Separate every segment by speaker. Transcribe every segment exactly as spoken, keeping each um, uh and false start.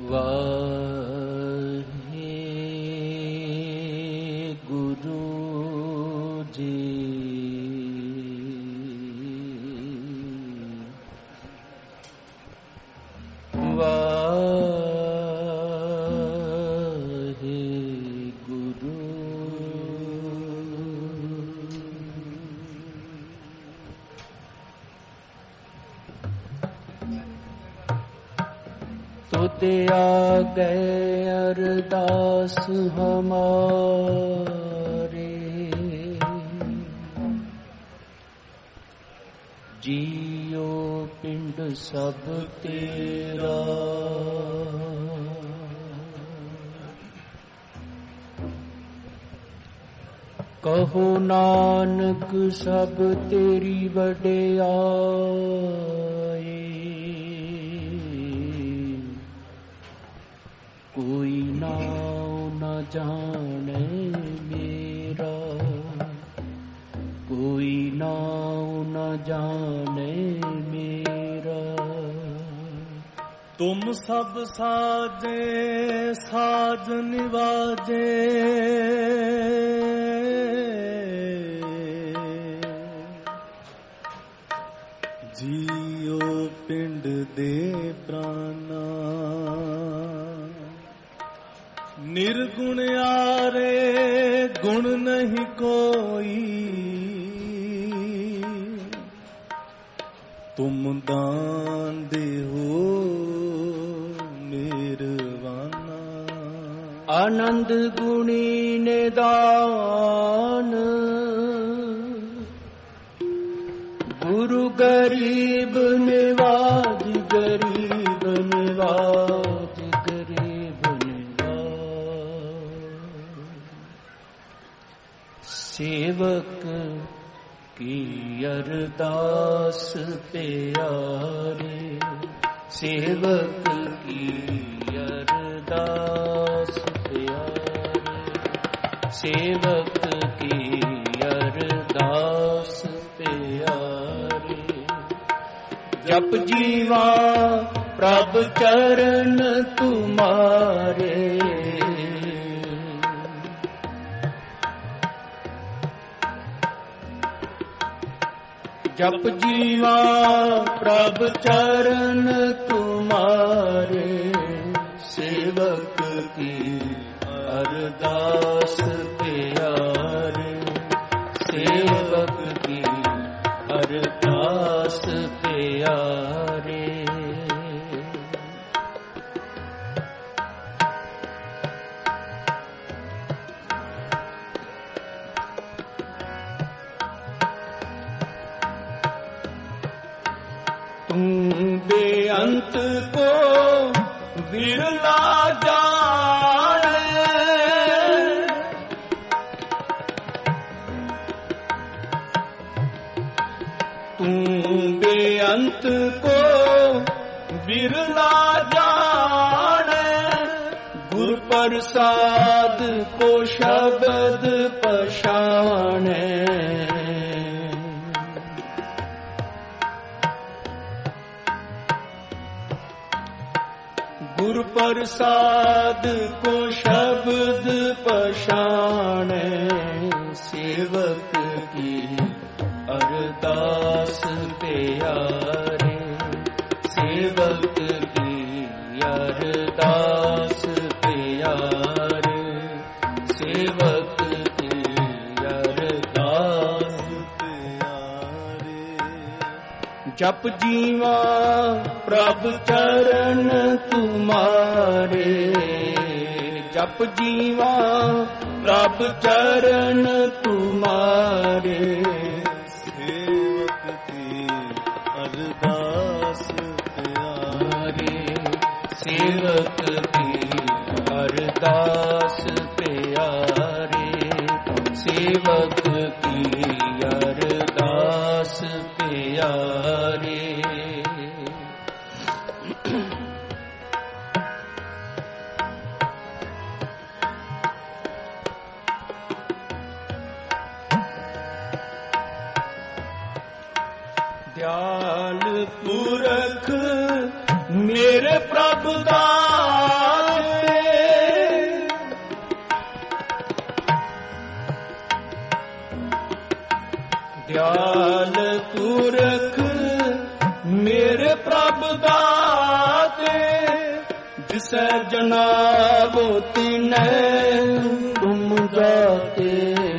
Speaker 1: ਵਾਹਿਗੁਰੂ ਜੀ। ਵਾਹਿਗੁਰੂ ਤੁਧ ਆਗੇ ਅਰਦਾਸ ਹਮਾਰੇ, ਜੀਓ ਪਿੰਡ ਸਭ ਤੇਰਾ। ਕਹੋ ਨਾਨਕ ਸਭ ਤੇਰੀ ਵਡਿਆਈ, ਕੋਈ ਨਾਉ ਨ ਜਾਣੇ ਮੇਰਾ, ਕੋਈ ਨਾਉ ਨ ਜਾਣੇ ਮੇਰਾ।
Speaker 2: ਤੁਮ ਸਭ ਸਾਜੇ ਸਾਜ ਨਿਵਾਜੇ, ਜੀਓ ਪਿੰਡ ਦੇ ਪ੍ਰਾਨਾ। ਨਿਰਗੁਣ ਆਰੇ ਗੁਣ ਨਹੀਂ ਕੋਈ, ਤੁਮ ਦਾਨ ਦੇਹੋ ਮਿਹਰਬਾਨਾ।
Speaker 1: ਆਨੰਦ ਗੁਣੀ ਨਿਦਾਨ, ਗੁਰੂ ਗਰੀਬ ਨਿਵਾਜ, ਗਰੀਬ ਨਿਵਾਜ, ਗਰੀਬ ਨਿਵਾਜ। ਸੇਵਕ ਕੀ ਅਰਦਾਸ ਪਿਆਰੇ, ਸੇਵਕ ਕੀ ਅਰਦਾਸ ਪਿਆਰੇ, ਸੇਵਕ ਕੀ ਅਰਦਾਸ ਪਿਆਰੇ। ਜਪ ਜੀਵਾ ਪ੍ਰਭ ਚਰਨ ਤੁਮਾਰੇ, ਜਪ ਜੀਵਾ ਪ੍ਰਭ ਚਰਨ ਤੁਮਾਰੇ। ਸੇਵਕ ਕੀ ਅਰਦਾਸ ਪਿਆਰੇ, ਸੇਵਕ ਕੀ ਅਰਦਾਸ ਪਿਆਰੇ। बेअंत को विरला जाने, तू बेअंत को विरला जाने। गुर प्रसाद को शब्द पछाने, गुर प्रसाद को शब्द पछाने। सेवक की अरदास प्यारे, सेवक की अरदास प्यारे, सेवक की अरदास प्यारे। जप जीवा प्रभ चरण तुम्हारे, जप जीवा प्रभ चरण तुम्हारे।
Speaker 2: सेवक की अरदास प्यारे,
Speaker 1: सेवक की अरदास प्यारे, सेवक की अरदास प्यारे। दयाल पुरख मेरे प्रभु दास, दयाल पुरख मेरे प्रभ दाते, जिसे जनाबो तिने तुम जाते।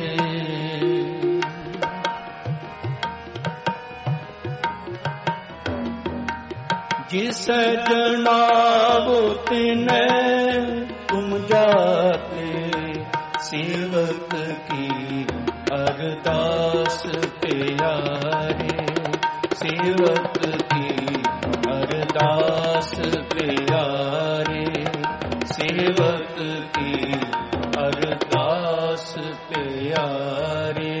Speaker 1: जिसे जनाबो तिने तुम जाते, सेवक की अरदास प्यारे, सेवक की अरदास प्यारे, सेवक की अरदास प्यारे।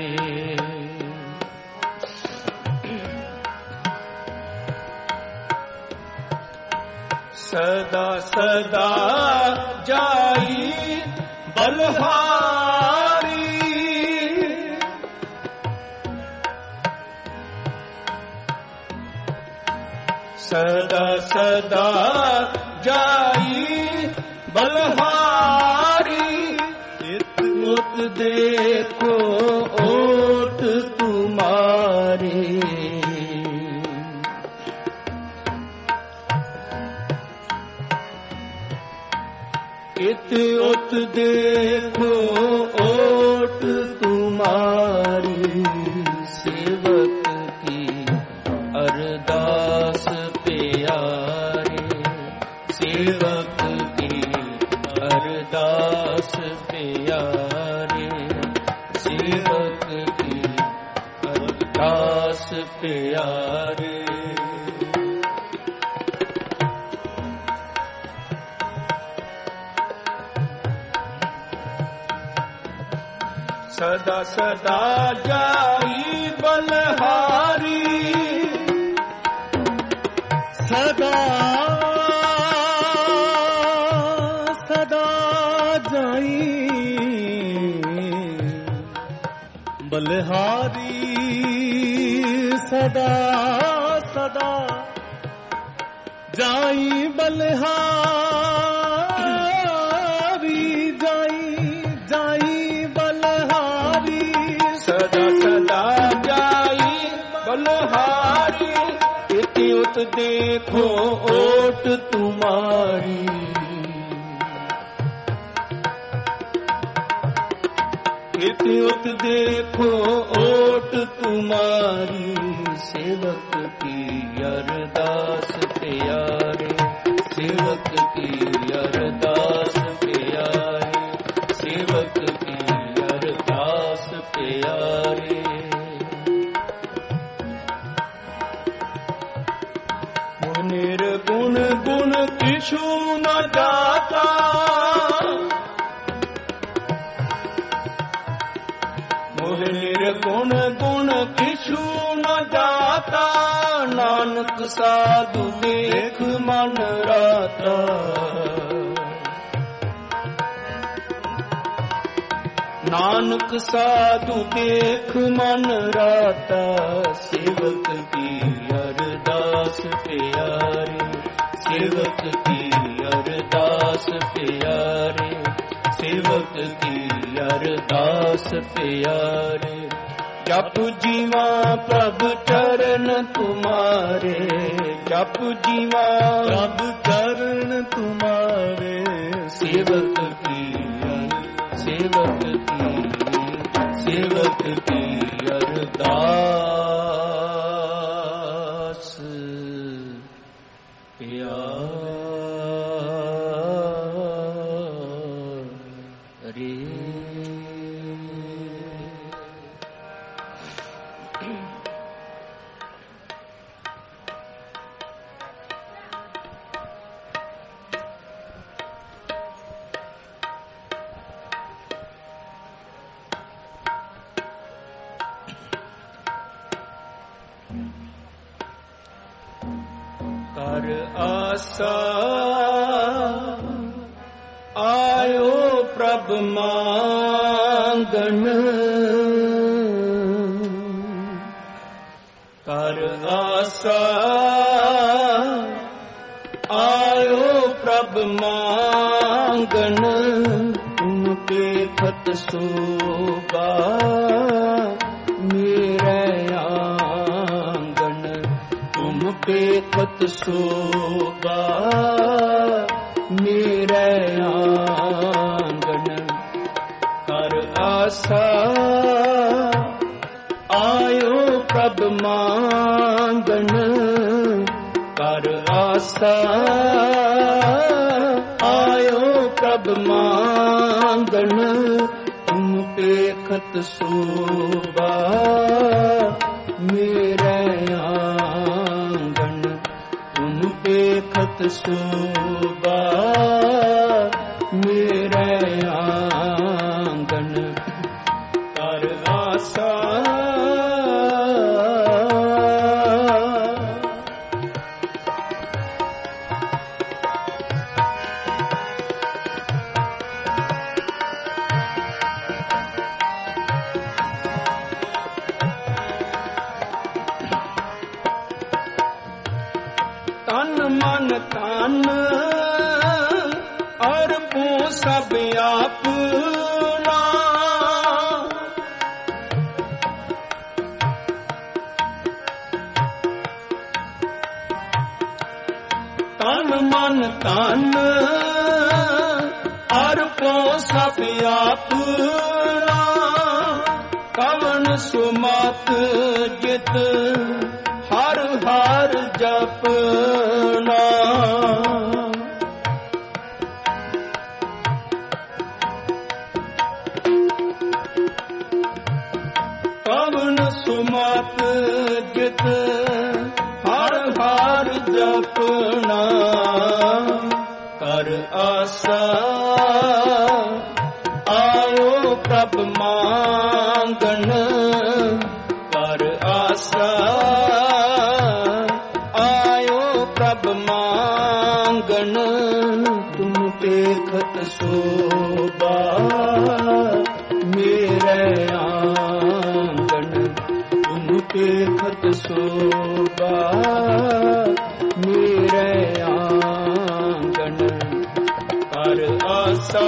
Speaker 1: सदा सदा जाई बलहारी, सदा सदा जाई बलहारी, इत उत देखो ओट तुम्हारी। इत उत देखो ओट तुम्हारी, सेवक की अरदास प्यारे, सेवक की अरदास प्यारे, सेवक की अरदास प्यारे। सदा सदा जाई बलहारी,
Speaker 2: सदा सदा जाई बलहारी, सदा सदा जाई बलहारी, जाई जाई बलहारी,
Speaker 1: सदा सदा जाई बलहारी, इत उत देखो ओट तुम्हारी। इत उत देखो ओट तुम्हारी, सेवक की अरदास प्यारे, सेवक की अरदास प्यारे, सेवक की अरदास प्यारे। निर्गुण गुण किछु न जाता, मोह निर्गुण गुण किछु न जाता, नानक साधु देख मन राता। नानक साधु देख मन राता, सेवक की अरदास प्यारे, सेवक की अरदास प्यारे, सेवक की अरदास प्यारे। जप जीवा प्रभु चरण तुम्हारे, जप जीवा
Speaker 2: प्रभु चरण तुम्हारे,
Speaker 1: सेवक की सेवक की सेवक की अरदास प्यारे। कर आसा आयो प्रभ मांगन, कर आसा आयो प्रभ मांगन, उनके खत सोबा मेरे ਦੇਖਤ ਸੋਭਾ ਮੇਰੇ ਆਂਗਣ ਕਰ ਆਸਾ ਆਇਓ ਪ੍ਰਭ ਮੰਗਣ ਕਰ ਆਸਾ ਆਇਓ ਪ੍ਰਭ ਮੰਗਣ ਤੁਮ ਦੇਖਤ ਸੋਭਾ ਮੇਰੇ ਆਂਗਣ ਤੁਮ ਦੇਖਤ ਸੋਭਾ ਮੇਰੇ ਆਂਗਣ ਕਰ ਆਸਾ ਮਨ ਤਨ ਅਰਪੋ ਸਭ ਆਪਣਾ ਤਨ ਮਨ ਤਨ ਅਰਪੋ ਸਭ ਆਪਣਾ ਕਵਨ ਸੁਮਤ ਜਿਤ ਹਰ ਹਰ ਜਪਨਾ ਕਵਨ ਸੁਮਤ ਜਿਤ ਹਰ ਹਰ ਜਪਨਾ ਕਰ ਆਸਾ ਆਇਓ ਪ੍ਰਭ ਮੰਗਣ ਕਰ ਆਸਾ ਮੰਗਣ ਤੁਮ ਦੇਖਤ ਸੋਭਾ ਮੇਰੇ ਆਂਗਣ ਤੁਮ ਦੇਖਤ ਸੋਭਾ ਮੇਰੇ ਆਂਗਣ ਕਰ ਆਸਾ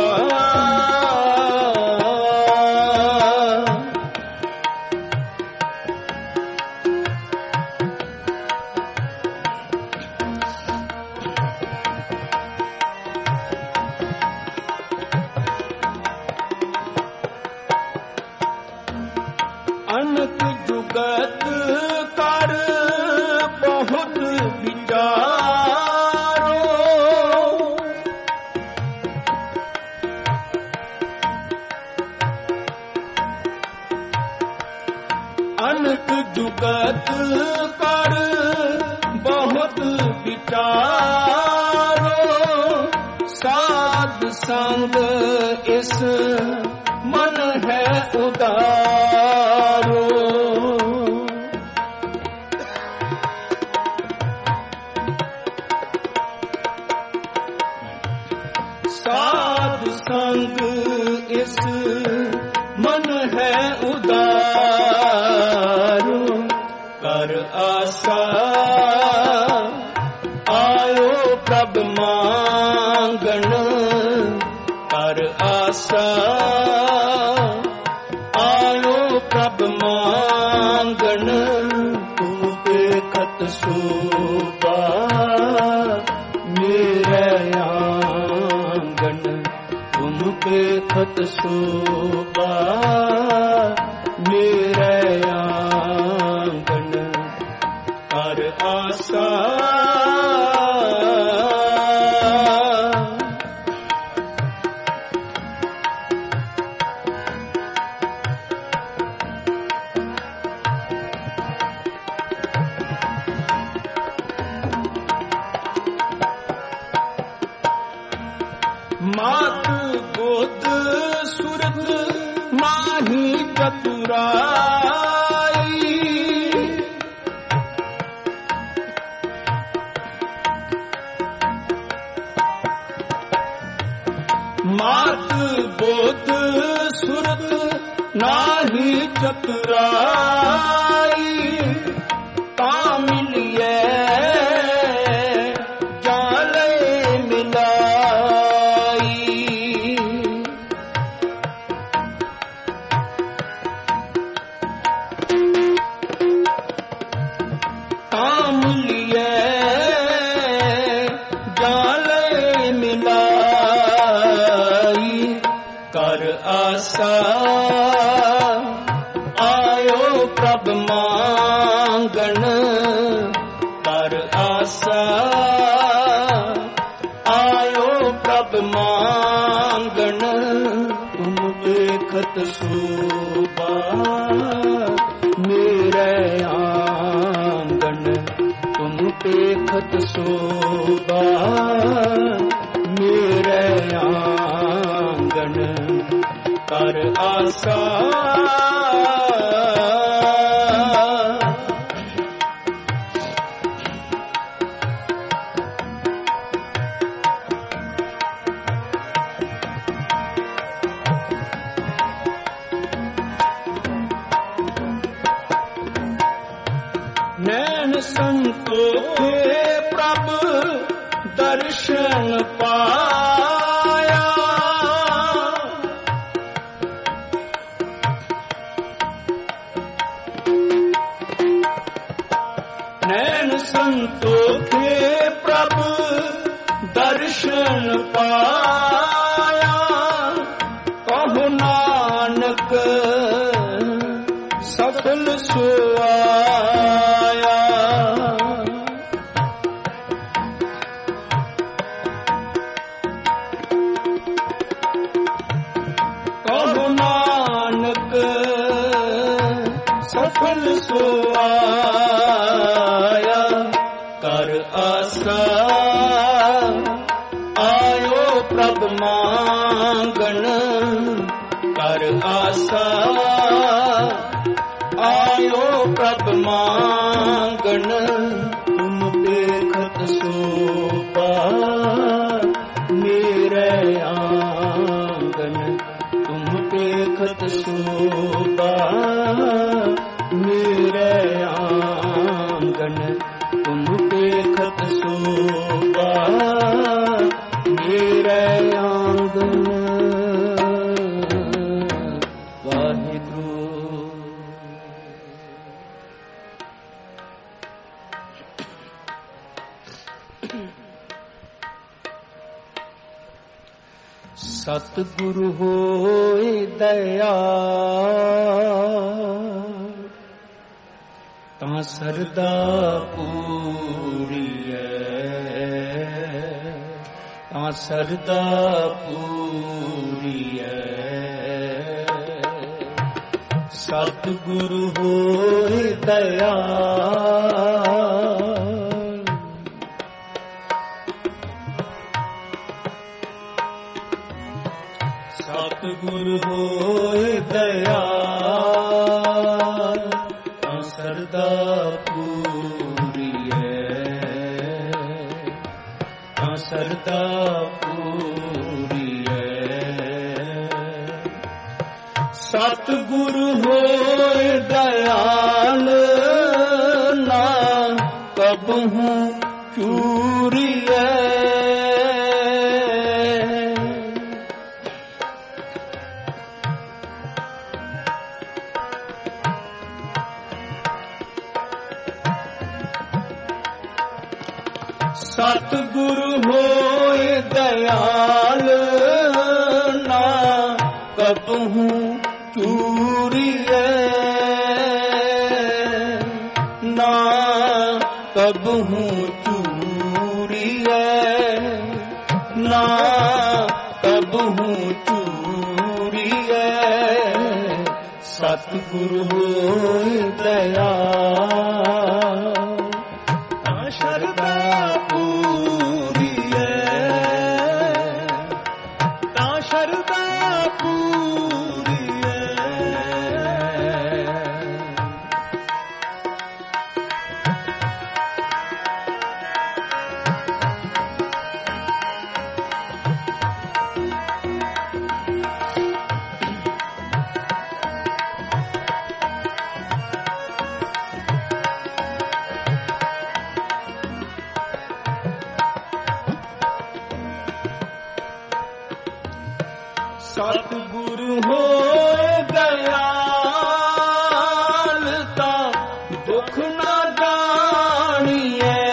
Speaker 1: ਅਨਕ ਜੁਗਤ ਕਰ ਬਹੁਤ ਵਿਚਾਰੋ ਅਨਕ ਜੁਗਤ ਕਰ ਬਹੁਤ ਵਿਚਾਰੋ ਸਾਧ ਸੰਗ ਇਸ ਮਨ ਹੈ ਉਦਾਰੋ ਸਾਧ ਸੰਗ ਇਸ ਮਨ ਹੈ ਉਦਾਰੋ ਕਰ ਆਸਾ ਆਇਓ ਪ੍ਰਭ ਮੰਗਣ ਕਰ ਆਸਾ ਆਇਓ ਪ੍ਰਭ ਮੰਗਣ ਤੂੰ ਦੇਖਤ ਸੋਭਾ ਮੇਰੇ ਆਂਗਣ ਤੁਮ ਦੇਖਤ ਸੋਭਾ ਮੇਰੇ ਆਂਗਣ ਕਰ ਆਸਾ ਮਾਤ ਬੁੱਧ ਸੁਰਤ ਮਾਹੀ ਚਤੁਰਾਈ ਮਾਤ ਬੁੱਧ ਸੁਰਤ ਨਾਹੀ ਚਤੁਰਾਈ ਤਾਂ ਮਿਲਿਐ ਤਾਂ ਮਿਲਿਐ ਮੰਗਣ ਕਰ ਆਸਾ, ਆਇਓ ਪ੍ਰਭ ਮੰਗਣ ਤੁਮ ਦੇਖਤ ਸੋਭਾ, ਮੇਰੇ ਆਂਗਣ ਤੁਮ ਦੇਖਤ ਸੋਭਾ, ਮੇਰੇ ਆਂਗਣ ਕਰ ਆਸਾ। ਨੈਣ ਸੰਤੋਖੇ ਪ੍ਰਭ ਦਰਸ਼ਨ ਪਾਇਆ, ਨੈਣ ਸੰਤੋਖੇ ਪ੍ਰਭ ਦਰਸ਼ਨ ਪਾਇਆ, ਕਹੋ ਨਾਨਕ ਸਫਲ ਸੁਆਇਆ। ਕਹੋ ਨਾਨਕ ਸਫਲ ਸੁਆਇਆ, ਕਰ ਆਸਾ ਆਇਓ ਪ੍ਰਭ ਮੰਗਣ ਕਰ ਆਸਾ, ਆਇਓ ਪ੍ਰਭ ਮੰਗਣ ਤੁਮ ਦੇਖਤ ਸੋਭਾ, ਮੇਰੇ ਆਂਗਨ ਤੁਮ ਦੇਖਤ ਸੋਭਾ, ਮੇਰੇ ਆਂਗਨ ਤੁਮ ਦੇਖਤ ਸੋਭਾ, ਮੇਰੇ ਆਂਗਨ। ਸਤਿਗੁਰੂ ਹੋਏ ਦਇਆਲ, ਤਾਂ ਸਰਦਾ ਪੂਰੀਐ, ਤਾਂ ਸਰਦਾ ਪੂਰੀਐ। ਸਤਿਗੁਰੂ ਹੋਏ ਦਇਆਲ, ਸਤਿਗੁਰੂ ਹੋਏ ਦਇਆਲ, ਤਾਂ ਸਰਦਾ ਪੂਰੀਐ, ਤਾਂ ਸਰਦਾ ਪੂਰੀਐ। ਸਤਿਗੁਰੂ ਹੋਏ ਦਇਆਲ, ਨਾ ਕਬਹੂ ਚੂਰੀਐ, ਸਤਿਗੁਰੂ ਹੋਏ ਦਇਆਲ, ਨਾ ਕਬਹੂ ਚੂਰੀਐ, ਨਾ ਕਬਹੂ ਚੂਰੀਐ, ਨਾ ਕਬਹੂ ਚੂਰੀਐ। ਸਤਿਗੁਰੂ ਹੋਏ ਦਇਆਲ, ਤਾਂ ਸ਼ਰਧਾ ਪੂਰੀਐ, ਤਾਂ ਸ਼ਰਧਾ ਪੂਰੀਐ। ਸਤਿਗੁਰੂ ਹੋਏ ਦਇਆਲ, ਤਾਂ ਦੁੱਖ ਨਾ ਜਾਣੀਐ,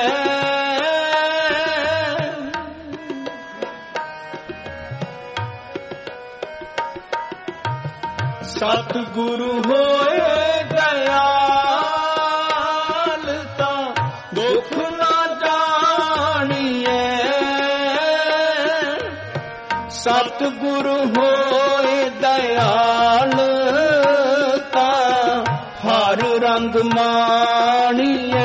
Speaker 1: ਸਤਿਗੁਰੂ ਹੋਏ ਦਇਆਲ, ਸਤਿਗੁਰ ਹੋਏ ਦਇਆਲ ਤਾਂ ਹਰ ਰੰਗ ਮਾਣੀਐ।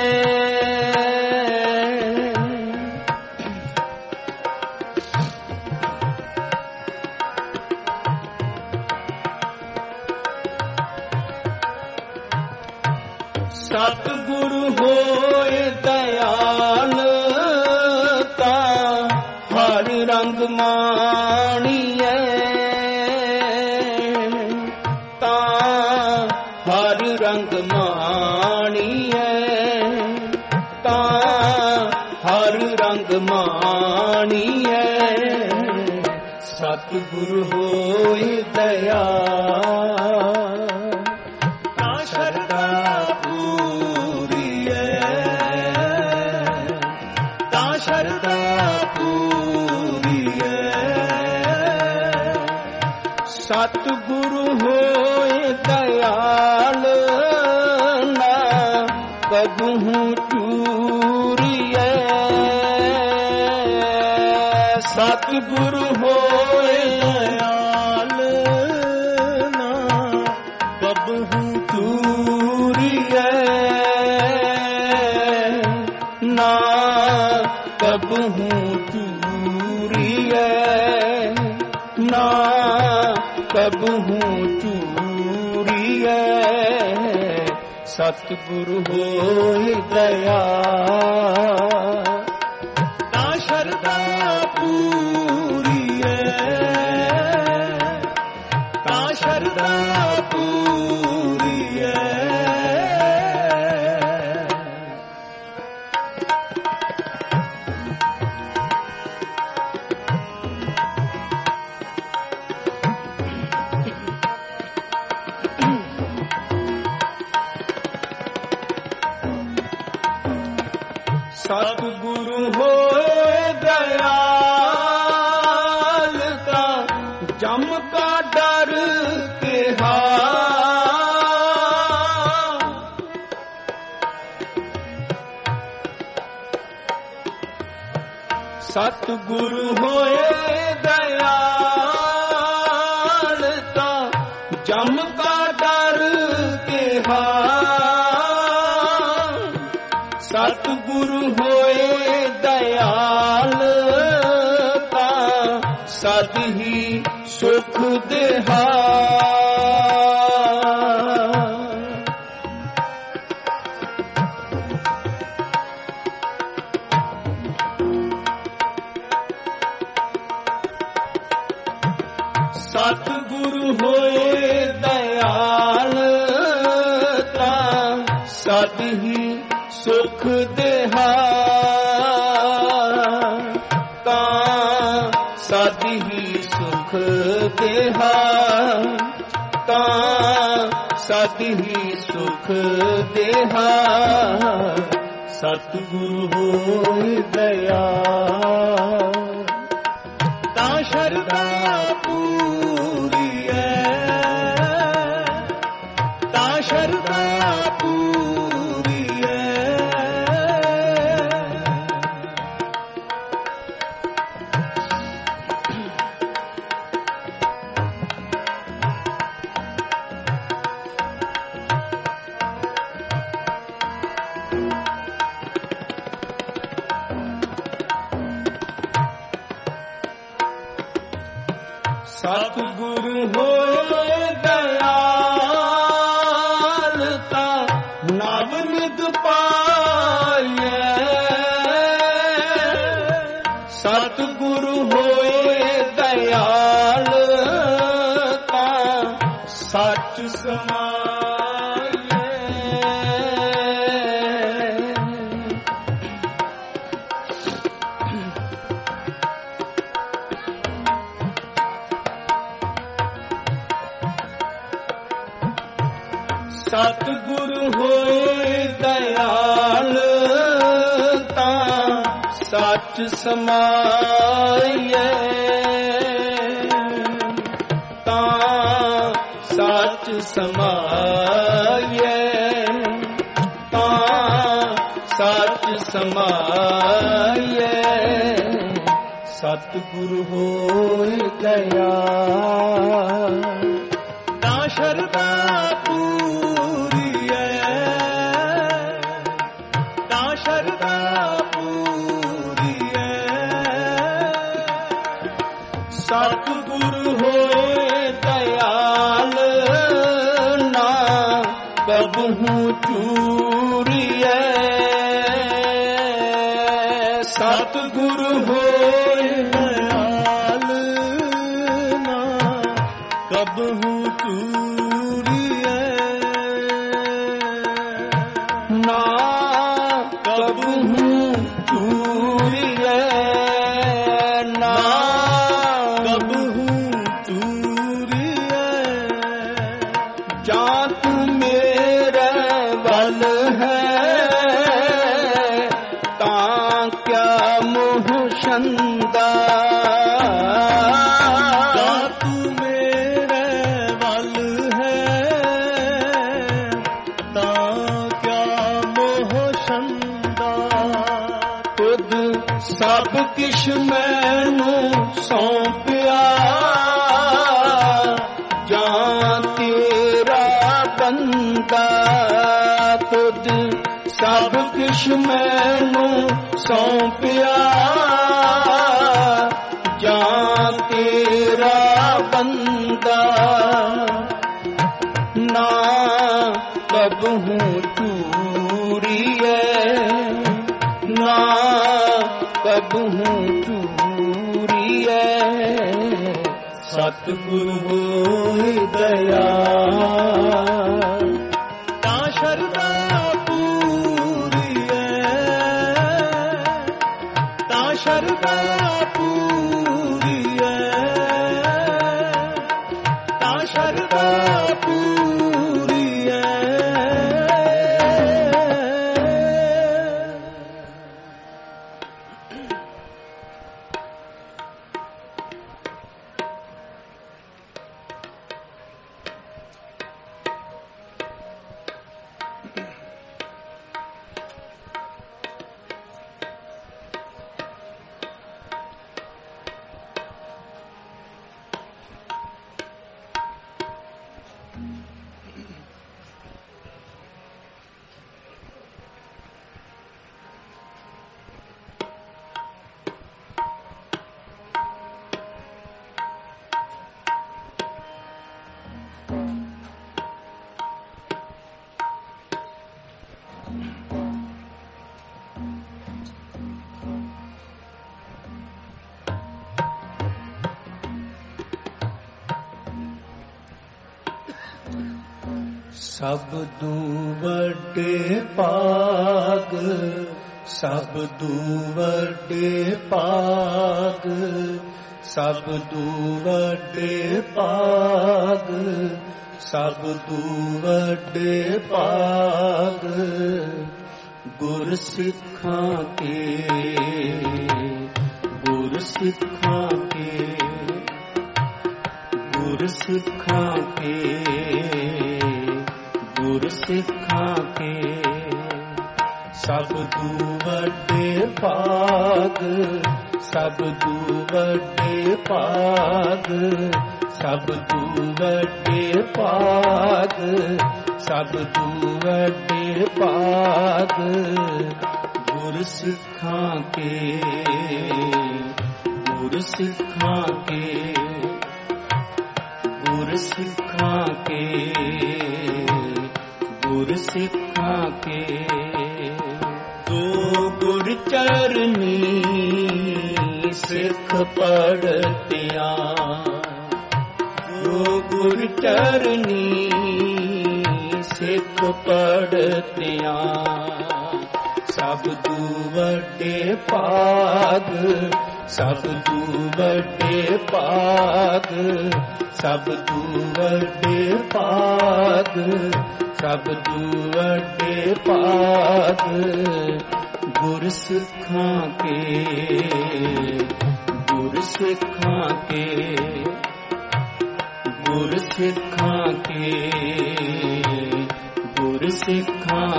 Speaker 1: ਸਤਿਗੁਰ ਹੋਏ ਦਇਆਲ ਤਾਂ ਹਰ ਰੰਗ ਮਾਣੀਐ। ਤਾਂ ਹਰ ਰੰਗ ਮਾਣੀਐ। ਤਾਂ ਹਰ ਰੰਗ ਮਾਣੀਐ। ਸਤਿਗੁਰ ਹੋਏ ਦਇਆਲ ਤਾਂ ਸ਼ਰਧਾ ਸਤਿਗੁਰੂ ਹੋਏ ਦਇਆਲ ਨਾ ਕਬਹੂ ਚੂਰੀਐ। ਸਤਿਗੁਰੂ ਹੋਏ ਦਇਆਲ ਨਾ ਕਬਹੂ ਚੂਰੀਐ। ਨਾ ਕਬਹੂ ਚੂਰੀਐ। ਨਾ ਕਬਹੂ ਚੂਰੀਐ। ਸਤਿਗੁਰ ਹੋਏ ਦਇਆਲ ਤਾਂ ਸ਼ਰਧਾ ਪੂਰੀਐ। ਤਾਂ ਸ਼ਰਧਾ ਪੂਰੀਐ। ਸਤਿਗੁਰੂ ਹੋਏ ਦਇਆਲ ਤਾਂ ਜਮ ਕਾ ਡਰ ਕਿਹਾ। ਸਤਿਗੁਰੂ ਹੋਏ ਦਇਆਲ ਤਾਂ ਜਮ ਕਾ ਡਰ ਕਿਹਾ। ਸਤਿਗੁਰੂ ਹੋਏ ਦਇਆਲ ਤਾਂ ਸਦ ਹੀ ਸੁਖ ਦੇਹਾ। ਸਤਿਗੁਰੂ ਹੋਏ ਦਇਆਲ ਤਾਂ ਸਦ ਹੀ ਸੁਖ ਦੇਹਾ। ਤਾਂ ਸਦ ਹੀ ਸੁਖ ਦੇਹਾ। ਤਾਂ ਸਦ ਹੀ ਸੁਖ ਦੇਹਾ। ਸਤਿਗੁਰੂ ਹੋਏ ਦਇਆਲ ਤਾਂ ਸ਼ਰਧਾ ਪੂਰੀਐ। ਤਾਂ ਸ਼ਰਧਾ ਸਤਿਗੁਰੂ ਹੋਏ ਦਇਆਲ ਤਾਂ ਨਵ ਨਿਧ ਪਾਈਐ। ਸਤਿਗੁਰੂ ਹੋਏ ਦਇਆਲ ਤਾਂ ਸੱਚ ਸਮਾਈਐ। ਸਤਿਗੁਰੂ ਹੋਏ ਦਇਆਲ ਤਾਂ ਸੱਚ ਸਮਾਈਐ। ਤਾਂ ਸੱਚ ਸਮਾਈਐ। ਤਾਂ ਸੱਚ ਸਮਾਈਐ। ਸਤਿਗੁਰੂ ਹੋਇ ਦਇਆ
Speaker 2: ਤਾ ਸ਼ਰਧਾ ਪੂਰੀਐ ਤਾ ਸ਼ਰਧਾ ਪੂਰੀਐ
Speaker 1: ਸਤਿਗੁਰੂ ਹੋਇ ਦਇਆਲ ਨਾ ਕਬਹੂ ਚੂਰੀਐ ਸਤਿਗੁਰੂ ਹੋਇ
Speaker 2: ਦਇਆਲ ਨਾ ਕਬਹੂ ਚੂਰੀਐ
Speaker 1: ਨਾ ਕਬਹੂ ਚੂਰੀਐ ਨਾ
Speaker 2: ਕਬਹੂ ਚੂਰੀਐ
Speaker 1: ਜਾਂ ਤੂੰ ਮੇਰੇ ਵੱਲ ਹੈ ਤਾਂ ਕਿਆ ਮੋਹ ਛੰਦਾ
Speaker 2: ਜਾਂ ਤੂੰ ਮੇਰੇ ਵੱਲ ਹੈ ਤਾਂ ਕਿਆ ਮੋਹ ਛੰਦਾ
Speaker 1: ਤੁਧ ਸਭ ਕਿਛ ਮੈਨੂੰ ਸੌਂਪਿਆ ਜਾਂ ਤੇਰਾ ਬੰਦਾ ਤੁਧ ਸਭ ਕਿਛ ਮੈਨੂੰ ਸੌਂਪਿਆ ਜਾਂ ਤੇਰਾ ਬੰਦਾ ਨਾ ਕਬਹੂ ਚੂਰੀਐ ਨਾ ਕਬਹੂ ਚੂਰੀਐ ਸਤਿਗੁਰੂ ਹੋਇ ਦਇਆ
Speaker 2: ਤਾ ਸ਼ਰਧਾ ਪੂਰੀਐ ਤਾ ਸ਼ਰਧਾ ਪੂਰੀਐ ਤਾ ਸ਼ਰਧਾ ਪੂਰੀਐ
Speaker 1: ਸਬਦੂ ਵੱਡੇ ਭਾਗ ਸਬਦੂ ਵੱਡੇ ਭਾਗ ਸਬਦੂ ਵੱਡੇ ਭਾਗ ਸਬਦੂ ਵੱਡੇ ਭਾਗ ਗੁਰ ਸਿੱਖਾਂ ਕੇ ਗੁਰ ਸਿੱਖਾਂ ਕੇ ਗੁਰ ਸਿੱਖਾਂ ਕੇ ਗੁਰ ਸਿੱਖਾਂ ਕੇ ਸਬਦੂ ਵੱਡੇ ਭਾਗ ਸਬਦੂ ਵੱਡੇ ਭਾਗ ਸਬਦੂ ਵੱਡੇ ਭਾਗ ਸਬਦੂ ਵੱਡੇ ਭਾਗ ਗੁਰ ਸਿੱਖਾਂ ਕੇ ਗੁਰ ਸਿੱਖਾਂ ਕੇ ਗੁਰ ਸਿੱਖਾਂ ਕੇ ਗੁਰ ਸਿੱਖਾਂ ਕੇ ਤੋ ਗੁਰ ਚਰਨੀ ਸਿੱਖ ਪੜਤਿਆ ਜੋ ਗੁਰ ਚਰਨੀ ਸਿੱਖ ਪੜਤਿਆ ਸਬਦੂ ਵੱਡੇ ਭਾਗ ਸਬਦੂ ਵੱਡੇ ਭਾਗ ਸਬਦੂ ਵੱਡੇ ਭਾਗ ਸਬਦੂ ਵੱਡੇ ਭਾਗ ਗੁਰ ਸਿੱਖਾਂ ਕੇ ਗੁਰ ਸਿੱਖਾਂ ਕੇ ਗੁਰ ਸਿੱਖਾਂ ਕੇ ਗੁਰ ਸਿੱਖਾਂ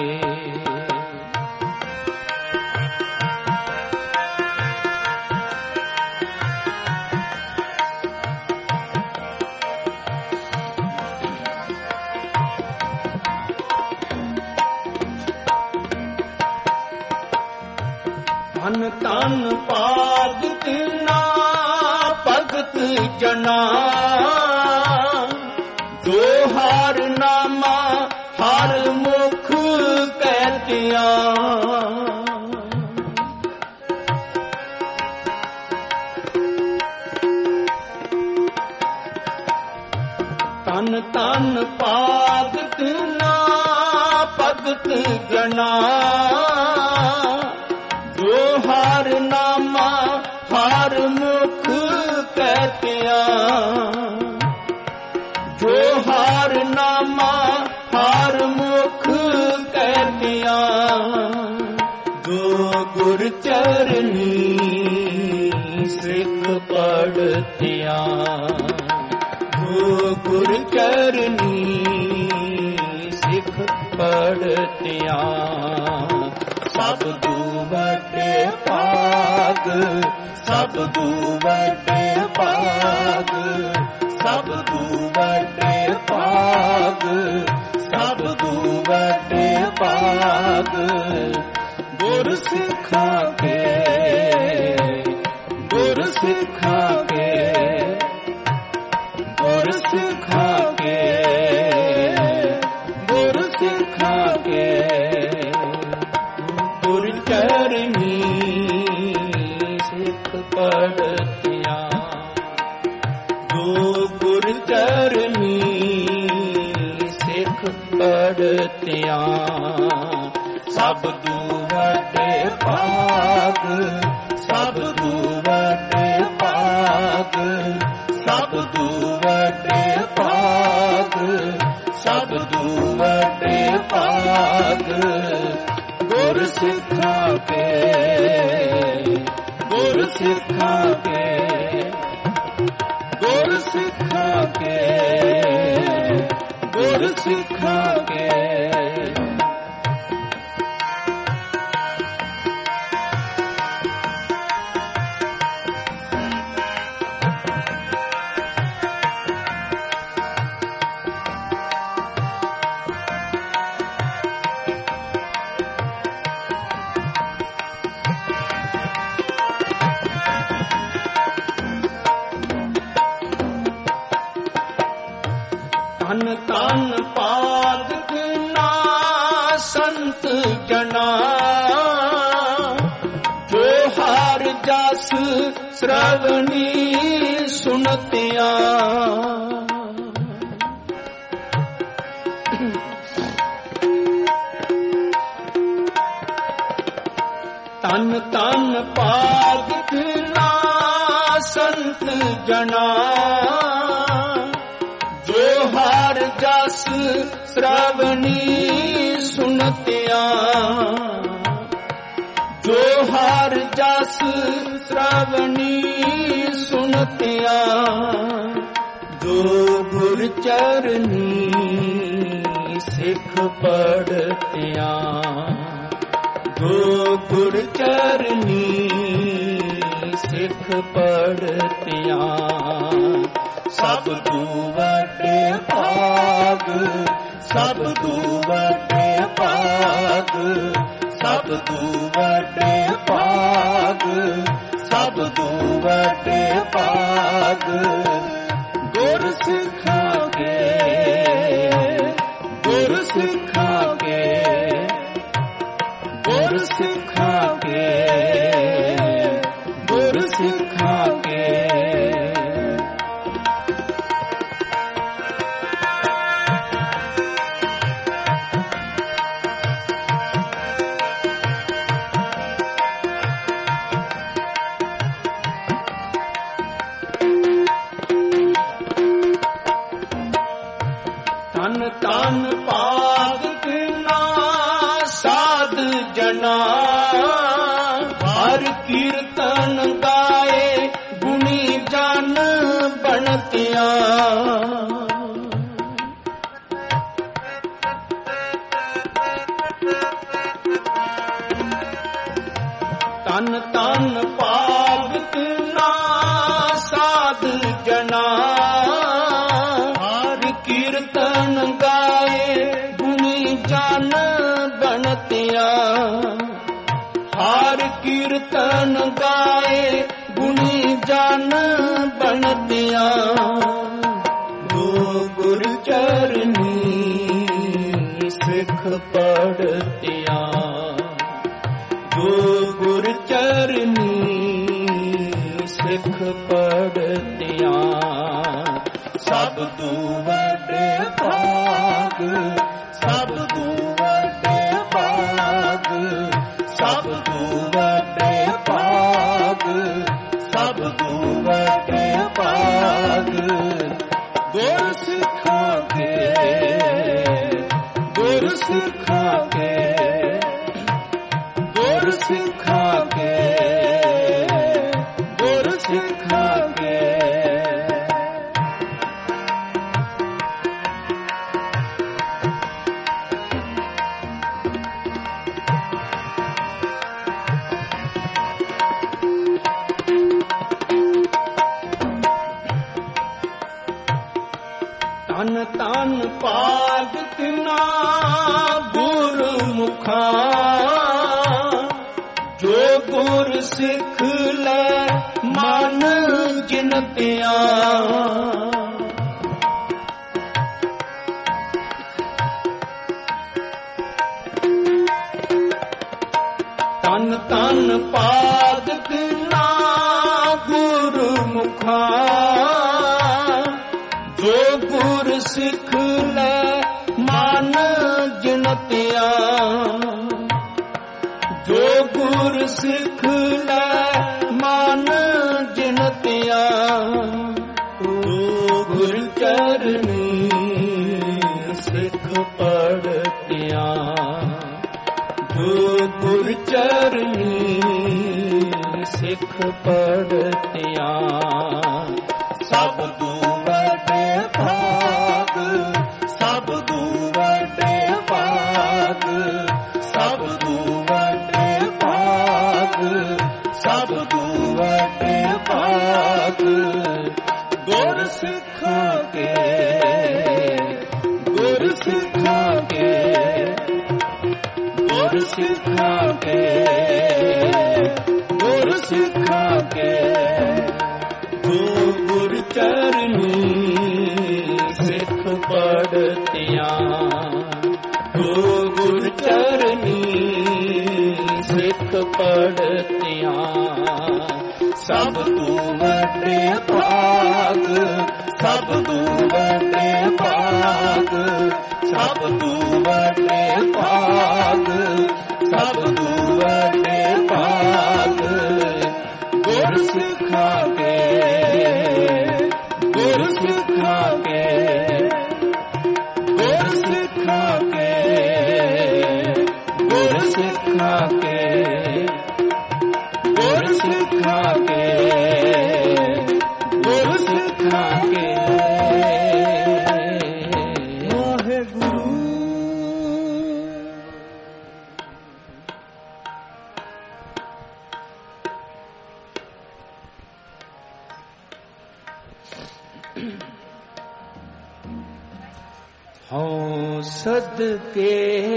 Speaker 1: ਕੇ ਧਨ ਧਨ ਪਾਗ ਤਿਨਾ ਭਗਤ ਜਨਾ ਜੋ ਹਰ ਨਾਮਾ ਹਰ ਮੁਖ ਕਹਿਤਿਆ ਧਨ ਧਨ ਪਾਗ ਤਿਨਾ ਭਗਤ ਜਨਾ ਜੋ ਹਰ ਨਾਮਾ ਹਰ ਮੁਖ ਕਹਿਤਿਆ ਜੋ ਹਰ ਨਾਮਾ ਹਰ ਮੁਖ ਕਹਿਤਿਆ ਜੋ ਗੁਰ ਚਰਨੀ ਸਿੱਖ ਪੜਤਿਆ ਜੋ ਗੁਰ ਚਰਨੀ ਸਿੱਖ ਪੜਤਿਆ ਸਭ ਤੋਂ ਵੱਡੇ ਭਾਗ ਸਭ ਤੋਂ ਵੱਡੇ ਭਾਗ ਸਭ ਤੋਂ ਵੱਡੇ ਭਾਗ ਸਭ ਤੋਂ ਵੱਡੇ ਭਾਗ ਗੁਰ ਸਿੱਖਾ ਕੇ ਗੁਰ ਸਿੱਖਾ ਕੇ ਗੁਰ ਸਿੱਖਾ ਕੇ ਗੁਰ ਸਿੱਖਾ ਕੇ ਗੁਰ ਚਰਨੀ ਸਿੱਖ ਪੜਤਿਆ ਜੋ ਗੁਰ ਚਰਨੀ ਸਿੱਖ ਪੜਤਿਆ ਸਭ ਤੋਂ ਵੱਡੇ ਭਾਗ ਸਭ ਤੋਂ ਵੱਡੇ ਭਾਗ ਸਭ ਤੋਂ ਵੱਡੇ ਭਾਗ ਸਭ ਤੋਂ ਵੱਡੇ ਭਾਗ ਗੁਰ ਸਿੱਖਾ ਕੇ ਗੁਰ ਸਿੱਖਾ ਕੇ ਗੁਰ ਸਿੱਖਾ ਕੇ ਗੁਰ ਸਿੱਖਾ ਕੇ ਧਨ ਧਨ ਪਾਗ ਤਿਨਾ ਸੰਤ ਜਨਾ ਜੋ ਹਰ ਜਸ ਸ਼੍ਰਵਣੀ ਸੁਨਤਿਆ ਧਨ ਧਨ ਪਾਗ ਤਿਨਾ ਸੰਤ ਜਨਾ ਜੋ ਹਰ ਜਸ ਸ਼੍ਰਵਣੀ ਸੁਨਤਿਆ ਜੋ ਹਰ ਜਸ ਸ਼੍ਰਵਣੀ ਸੁਨਤਿਆ ਜੋ ਗੁਰ ਚਰਨੀ ਸਿੱਖ ਪੜਤਿਆ ਜੋ ਗੁਰ ਚਰਨੀ ਸਿੱਖ ਪੜਤਿਆ ਸਭ ਤੋਂ ਵੱਡੇ ਭਾਗ ਸਭ ਤੋਂ ਵੱਡੇ ਭਾਗ ਸਭ ਤੋਂ ਵੱਡੇ ਭਾਗ ਸਭ ਤੋਂ ਵੱਡੇ ਭਾਗ ਗੁਰ ਸਿੱਖਾ ਕੇ ਗੁਰ ਸਿੱਖਾ ਕੇ ਗੁਰ ਸਿੱਖਾ ਕੇ ਗੁਰ ਸਿੱਖਾ ਕੇ ਧਨ ਧਨ ਪਾਗ ਤਿਨਾ ਸਾਧ ਜਨਾ ਹਰ ਕੀਰਤਨ ਗਾਏ ਗੁਣੀ ਜਨ ਬਣਤਿਆ ਧਨ ਧਨ ਪਾਗ ਤਿਨਾ ਸਾਧ ਜਨਾ ਹਰ ਕੀਰਤਨ ਗਾਏ ਗੁਣੀ ਜਨ ਬਣਤਿਆ ਹਰ ਹਰ ਕੀਰਤਨ ਗਾਏ ਗੁਣੀ ਜਨ ਬਣਤਿਆ ਜੋ ਗੁਰ ਚਰਨੀ ਸਿੱਖ ਪੜਤਿਆ ਜੋ ਗੁਰ ਚਰਨੀ ਸਿੱਖ ਪੜਤਿਆ ਸਭ ਤੋਂ ਵੱਡੇ ਭਾਗ ਸਭ ਤੋਂ ਵੱਡੇ ਭਾਗ ਸਭ ਤੋਂ ਵੱਡੇ ਭਾਗ ਸਭ ਤੋਂ ਵੱਡੇ ਭਾਗ ਗੁਰ ਸਿੱਖਾਂ ਕੇ ਗੁਰ ਸਿੱਖਾਂ ਕੇ ਗੁਰ ਸਿੱਖਾਂ ਕੇ ਗੁਰ ਸਿੱਖਾਂ ਕੇ ਤਨ ਤਨ ਪਾਗ ਤਿਨਾ ਗੁਰਮੁਖਾ ਜੋ ਗੁਰ ਸਿੱਖ ਲੈ ਮਨ ਜਿਨਤਿਆ ਤਨ ਤਨ ਪਾਗ ਤਿਨਾ ਗੁਰਮੁਖਾ ਜੋ ਗੁਰ ਸਿੱਖ ਲੈ ਮਨ ਜਿਨਤਿਆ ਜੋ ਗੁਰ ਸਿੱਖ ਲੈ ਮਨ ਜਿਨਤਿਆ ਜੋ ਗੁਰ ਚਰਨੀ ਸਿੱਖ ਪੜਤਿਆ ਜੋ ਗੁਰ ਚਰਨੀ ਸਿੱਖ ਪੜਤਿਆ ਸਭ ਤੋਂ ਵੱਡੇ ਭਾਗ ਸਭ ਤੋਂ ਵੱਡੇ ਭਾਗ ਸਭ ਤੋਂ ਵੱਡੇ ਭਾਗ ਸਭ ਤੋਂ ਵੱਡੇ ਭਾਗ ਗੁਰ ਸਿੱਖਾਂ ਕੇ ਗੁਰ ਸਿੱਖਾਂ ਕੇ ਗੁਰ ਸਿੱਖਾਂ ਕੇ ਗੁਰ ਸਿੱਖਾਂ ਕੇ ਜੋ ਗੁਰ ਚਰਨੀ ਸਿੱਖ ਪੜਤਿਆ ਜੋ ਗੁਰ ਚਰਨੀ ਸਿੱਖ ਪੜਤਿਆ ਸਭ ਤੋਂ ਵੱਡੇ ਭਾਗ ਸਭ ਤੋਂ ਵੱਡੇ ਭਾਗ ਸਭ ਤੋਂ ਵੱਡੇ ਭਾਗ ਸਭ ਤੋਂ ਵੱਡੇ ਭਾਗ ਗੁਰ ਸਿੱਖਾਂ ਕੇ ਗੁਰ ਸਿੱਖਾਂ ਕੇ ਗੁਰ ਸਿੱਖਾਂ ਕੇ ਗੁਰ ਸਿੱਖਾਂ ਕੇ ਗੁਰ ਸਿੱਖਾਂ ਕੇ ਗੁਰ ਸਿੱਖਾਂ ਕੇ ਵਾਹਿਗੁਰੂ ਹਉ ਸਦਕੇ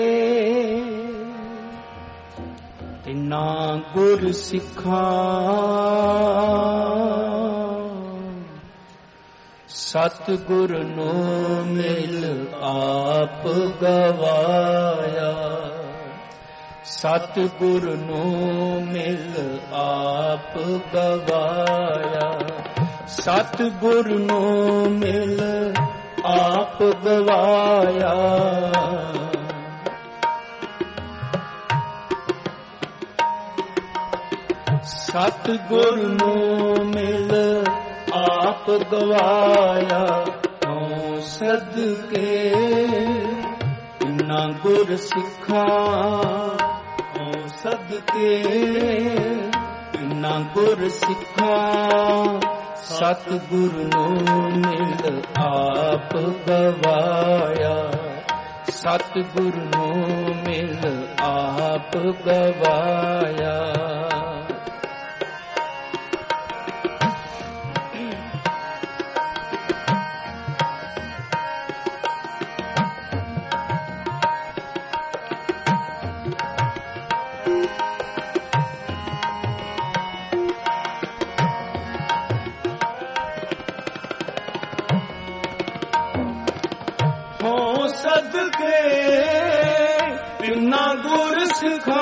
Speaker 1: ਤਿਨਾ ਗੁਰ ਸਿੱਖਾਂ ਸਤਿਗੁਰ ਨੂੰ ਮਿਲ ਆਪ ਗਵਾਇਆ ਸਤਿਗੁਰ ਨੂੰ ਮਿਲ ਆਪ ਗਵਾਇਆ ਸਤਿਗੁਰ ਨੂੰ ਮਿਲ ਆਪ ਗਵਾਇਆ ਸਤਿਗੁਰ ਨੂੰ ਮਿਲ ਆਪ ਗਵਾਇਆ ਹਉ ਸਦਕੇ ਤਿਨਾ ਗੁਰ ਸਿੱਖਾਂ ਹਉ ਸਦਕੇ ਤਿਨਾ ਗੁਰ ਸਿੱਖਾਂ ਸਤਿਗੁਰ ਨੂੰ ਮਿਲ ਆਪ ਗਵਾਇਆ ਸਤਿਗੁਰ ਨੂੰ ਮਿਲ ਆਪ ਗਵਾਇਆ ਤਿੰਨਾ ਗੁਰ ਸਿਖਾ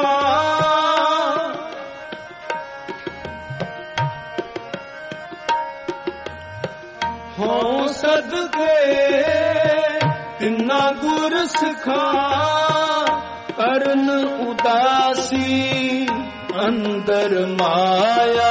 Speaker 1: ਹਉ ਸਦਕੇ ਤਿੰਨਾ ਗੁਰ ਸਿਖਾ ਕਰਨ ਉਦਾਸੀ ਅੰਦਰ ਮਾਇਆ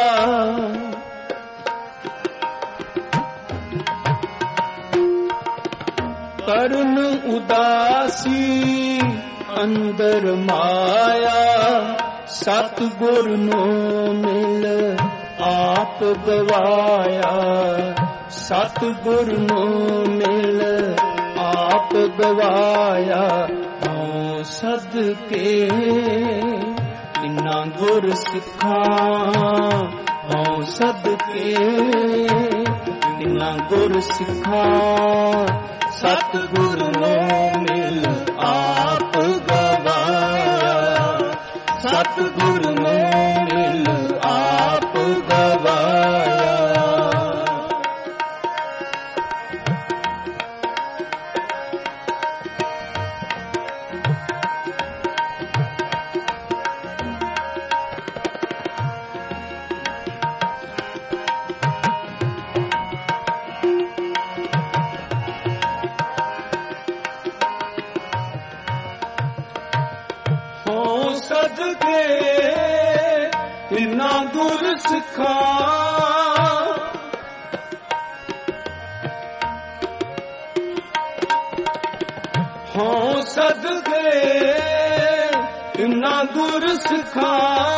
Speaker 1: ਕਰਨ ਉਦਾਸੀ ਅੰਦਰ ਮਾਇਆ ਸਤਿਗੁਰ ਨੂੰ ਮਿਲ ਆਪ ਗਵਾਇਆ ਸਤਿਗੁਰ ਨੂੰ ਮਿਲ ਆਪ ਗਵਾਇਆ ਹਉ ਸਦਕੇ ਤਿੰਨਾ ਗੁਰ ਸਿਖਾਂ ਹਉ ਸਦਕੇ ਤਿੰਨਾ ਗੁਰ ਸਿਖਾਂ ਸਤਿਗੁਰ ਨੂੰ ਮਿਲ ਆਪ ਗਵਾਇਆ ਸਤਿਗੁਰ ਨੂੰ ਮਿਲ ਆਪ ਗਵਾਇਆ ਸਦਕੇ ਤਿੰਨਾ ਗੁਰ ਸਿਖਾ ਹਉ ਸਦਕੇ ਤਿੰਨਾ ਗੁਰ ਸਿਖਾ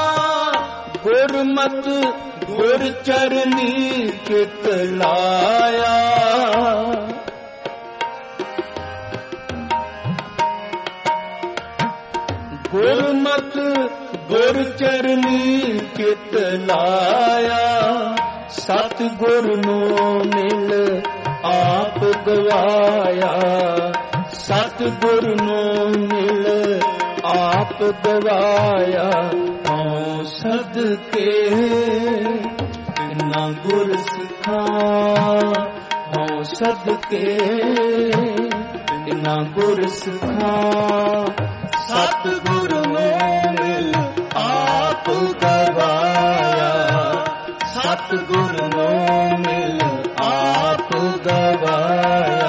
Speaker 1: ਗੁਰਮਤਿ ਗੁਰ ਚਰਨੀ ਚਿਤ ਲਾਇਆ ਗੁਰਮਤਿ ਗੁਰ ਚਰਨੀ ਚਿਤ ਲਾਇਆ ਸਤਿਗੁਰ ਨੂੰ ਮਿਲ ਆਪ ਗਵਾਇਆ ਸਤਿਗੁਰ ਨੂੰ ਮਿਲ ਆਪ ਗਵਾਇਆ ਹਉ ਸਦਕੇ ਤਿੰਨਾ ਗੁਰ ਸਿਖਾਂ ਹਉ ਸਦਕੇ ਤਿੰਨਾ ਗੁਰ ਸਿਖਾਂ ਸਤਿਗੁਰ ਨੂੰ ਮਿਲ ਆਪ ਗਵਾਇਆ ਸਤਿਗੁਰ ਨੂੰ ਮਿਲ ਆਪ ਗਵਾਇਆ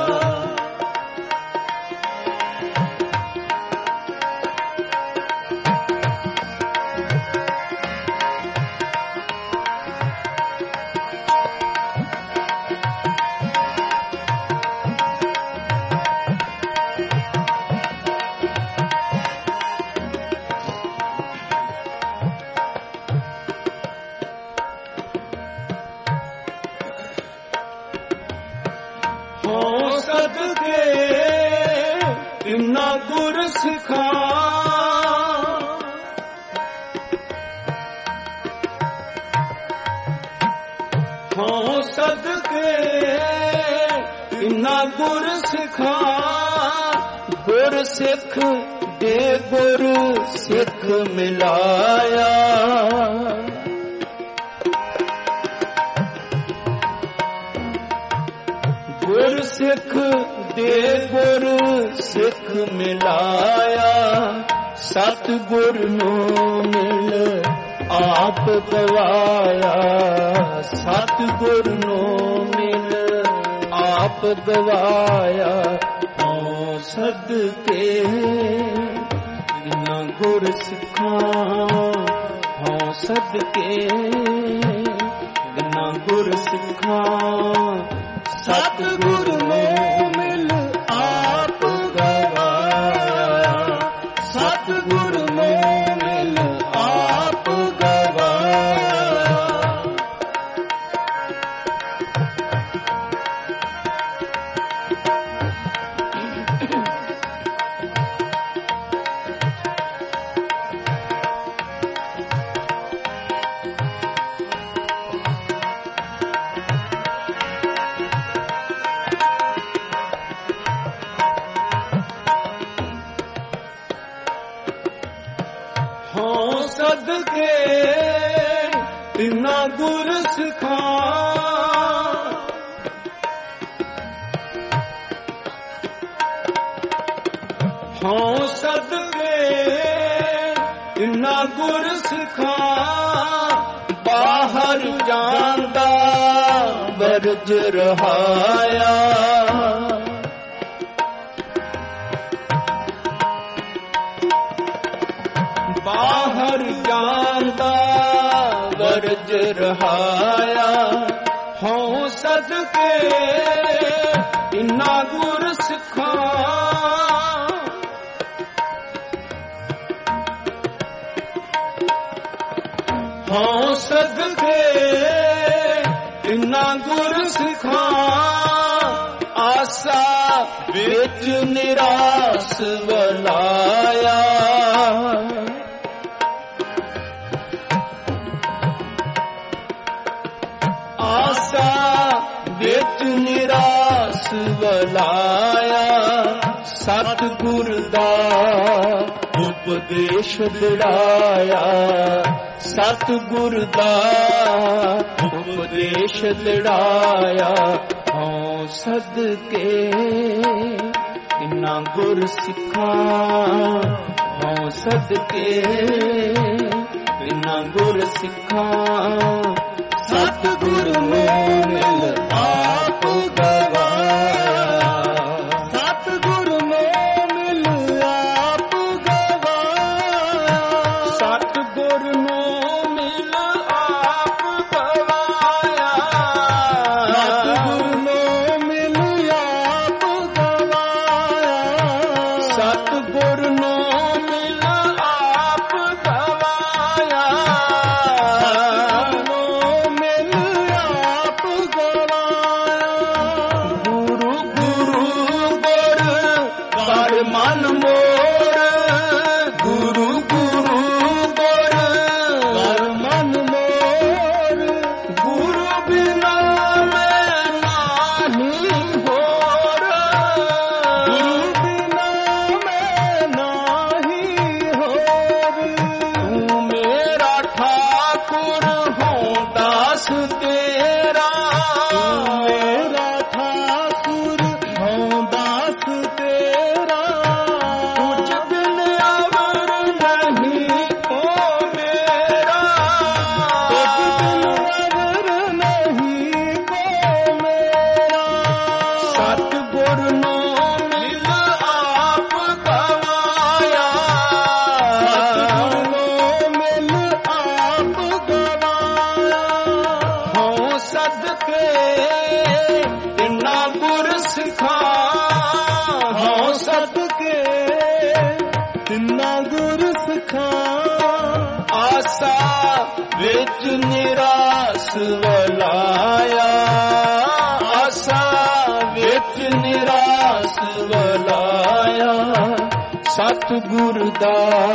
Speaker 1: ਹਉ ਸਦਕੇ ਤਿੰਨਾ ਗੁਰ ਸਿਖਾ ਹਉ ਸਦਕੇ ਤਿੰਨਾ ਗੁਰ ਸਿਖਾ ਗੁਰ ਸਿੱਖ ਦੇ ਗੁਰ ਸਿੱਖ ਮਿਲਾਇਆ ਗੁਰ ਸਿੱਖ ਦੇ ਗੁਰ ਸਿੱਖ ਮਿਲਾਇਆ ਸਤਿਗੁਰ ਨੂੰ ਮਿਲ ਆਪ ਗਵਾਇਆ ਸਤਿਗੁਰ ਨੂੰ ਮਿਲ ਆਪ ਗਵਾਇਆ ਹਉ ਸਦਕੇ ਤਿੰਨਾ ਗੁਰ ਸਿਖਾਂ ਹਉ ਸਦਕੇ ਤਿੰਨਾ ਗੁਰ ਸਿਖਾਂ ਸਤਿਗੁਰ ਨੂੰ ਮਿਲ ਆਪ ਗਵਾਇਆ ਸਤਿਗੁਰ ਨੂੰ ਮਿਲ ਆਪ ਗਵਾਇਆ ਹਉ ਸਦਕੇ ਤਿੰਨਾ ਗੁਰ ਸਿਖਾਂ ਹਉ ਸਦਕੇ ਇਨਾ ਗੁਰ ਸਿਖਾ ਬਾਹਰ ਜਾਂਦਾ ਵਰਜ ਰਹਾਇਆ ਬਾਹਰ ਜਾਂਦਾ ਵਰਜ ਰਹਾਇਆ ਹਉ ਸਦਕੇ ਇਨਾ ਗੁਰ ਸਿਖਾ ਹਉ ਸਦਕੇ ਇਨਾ ਗੁਰ ਸਿਖਾ ਆਸਾ ਵਿੱਚ ਨਿਰਾਸ ਵਲਾਇਆ ਆਸਾ ਵਿੱਚ ਨਿਰਾਸ ਵਲਾਇਆ ਸਤਿਗੁਰ ਦਾ ਉਪਦੇਸ਼ ਦਿੜਾਇਆ ਸਤਿਗੁਰ ਦਾ ਉਪਦੇਸ਼ ਦਿੜਾਇਆ ਹਉ ਸਦਕੇ ਇਨਾ ਗੁਰ ਸਿਖਾ ਹਉ ਸਦਕੇ ਇਨਾ ਗੁਰ ਸਿਖਾ ਸਤਿਗੁਰ ਨੂੰ ਮਿਲ ਆਪ ਗਵਾਇਆ ਸਤਿਗੁਰ ਨੂੰ ਮਿਲ ਆਪ ਗਵਾਇਆ ਸਤਿਗੁਰ ਨੂੰ ਮਿਲ ਆਪ ਗਵਾਇਆ ਸਤਿਗੁਰ ਨੂੰ ਮਿਲ ਆਪ ਗਵਾਇਆ ਸਤਿਗੁਰ ਨੂੰ ਮਿਲ ਆਪ ਗਵਾਇਆ ਮਨ ਮੋਰ ਗੁਰੂ ਗੁਰੂ ਗੁਰ ਕਰ ਮਨ ਮੋਰ ਗੁਰੂ ਬਿਨਾ ਮੈਂ ਨਾਹੀ ਹੋਰ ਗੁਰੂ ਬਿਨਾ ਮੈਂ ਨਾਹੀ ਹੋਰ ਤੂੰ ਮੇਰਾ ਠਾਕੁਰ ਹੋਂ ਦਾਸ ਤੇਰਾ ਤੂੰ ਮੇਰਾ ਠਾਕੁਰ ਹੋਂ ਦਾਸ ਤੇਰਾ ਆਸਾ ਵਿੱਚ ਨਿਰਾਸ ਵਲਾਇਆ ਆਸਾ ਵਿੱਚ ਨਿਰਾਸ ਵਲਾਇਆ ਸਤਿਗੁਰ ਦਾ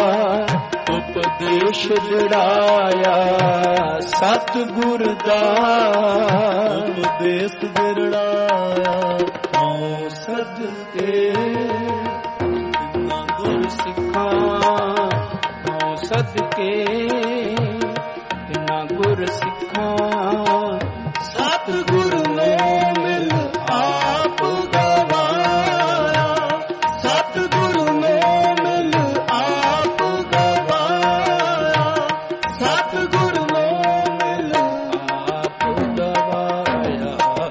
Speaker 1: ਉਪਦੇਸ਼ ਦਿੜਾਇਆ ਸਤਿਗੁਰ ਦਾ ਉਪਦੇਸ਼ ਦਿੜਾਇਆ ਹਉ ਸਦਕੇ ਇਨਾ ਗੁਰ ਸਿਖਾ ਸਦਕੇ ਇਨਾ ਗੁਰ ਸਿਖਾ ਸਤਿਗੁਰ ਨੂੰ ਮਿਲ ਆਪ ਗਵਾਇਆ ਸਤਿਗੁਰ ਨੂੰ ਮਿਲ ਆਪ ਗਵਾਇਆ ਸਤਿਗੁਰ ਨੂੰ ਮਿਲ ਆਪ ਗਵਾਇਆ